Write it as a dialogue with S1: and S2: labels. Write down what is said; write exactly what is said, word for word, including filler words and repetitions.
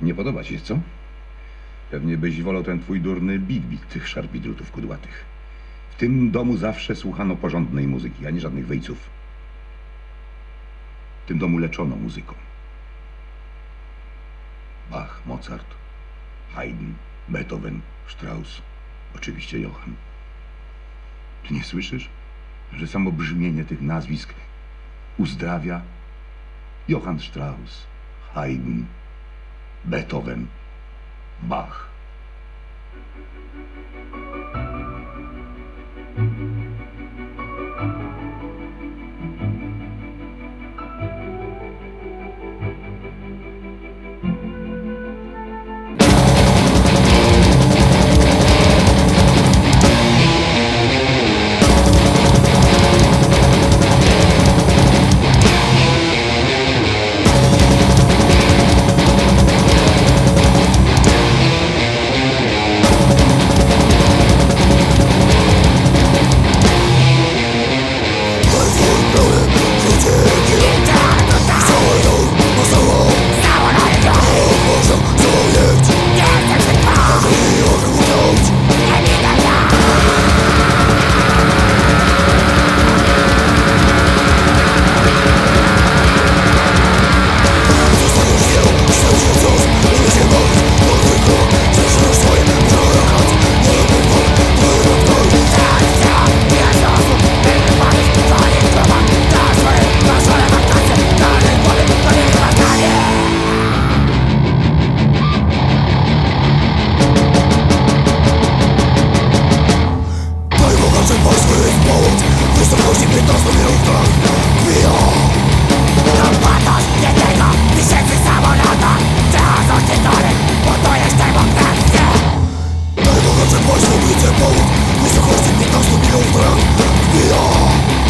S1: Nie podoba ci się, co? Pewnie byś wolał ten twój durny big-big tych szarpidrutów kudłatych. W tym domu zawsze słuchano porządnej muzyki, a nie żadnych wejców. W tym domu leczono muzyką. Bach, Mozart, Haydn, Beethoven, Strauss, oczywiście Johann. Ty nie słyszysz, że samo brzmienie tych nazwisk uzdrawia? Johann Strauss, Haydn, Beethoven, Bach.
S2: Wysokości piętnastu milionów ton.